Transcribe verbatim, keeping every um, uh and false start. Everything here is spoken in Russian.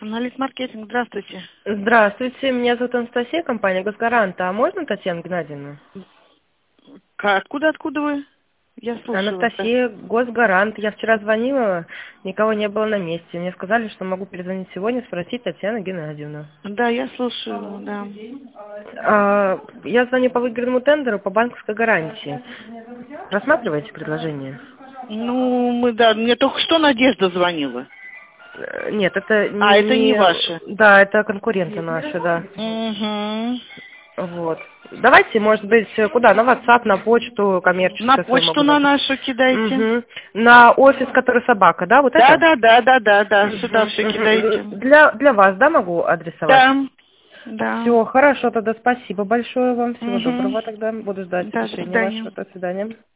Анализ маркетинг, здравствуйте. Здравствуйте, меня зовут Анастасия, компания «Госгарант». А можно Татьяну Геннадьевну? Ка- Откуда, откуда вы? Я слушаю вас. Да, Анастасия, Госгарант. Я вчера звонила, никого не было на месте. Мне сказали, что могу перезвонить сегодня, спросить Татьяну Геннадьевну. да, я слушаю, да. А, я звоню по выигранному тендеру по банковской гарантии. Рассматриваете предложение? Ну, мы, да, мне только что Надежда звонила. Э, Нет, это А, это не не... ваши. Да, это конкуренты наши, да. Угу. Вот. Давайте, может быть, куда? На WhatsApp, на почту На коммерческую свою почту могу на дать. нашу кидайте. Угу. На офис, который собака, да, вот Да, это? да, да, да, да, да, сюда Мгм, все мгм. кидайте. Для, для вас, да, могу адресовать? Да, да. Все, хорошо, тогда спасибо большое вам. Всего Угу. доброго тогда. Буду ждать Да, до решения свидания. вашего. До свидания.